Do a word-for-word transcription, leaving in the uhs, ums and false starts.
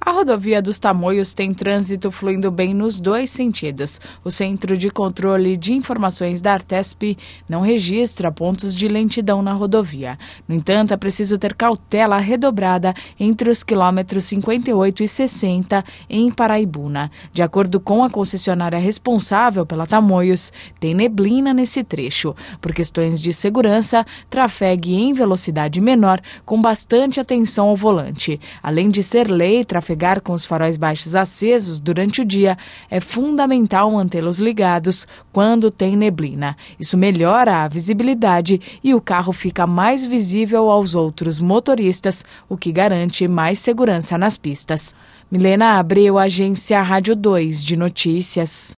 A rodovia dos Tamoios tem trânsito fluindo bem nos dois sentidos. O Centro de Controle de Informações da Artesp não registra pontos de lentidão na rodovia. No entanto, é preciso ter cautela redobrada entre os quilômetros cinquenta e oito e sessenta em Paraibuna. De acordo com a concessionária responsável pela Tamoios, tem neblina nesse trecho. Por questões de segurança, trafegue em velocidade menor com bastante atenção ao volante. Além de ser lei, trafegar com os faróis baixos acesos durante o dia, é fundamental mantê-los ligados quando tem neblina. Isso melhora a visibilidade e o carro fica mais visível aos outros motoristas, o que garante mais segurança nas pistas. Milena Abreu, Agência Rádio dois de Notícias.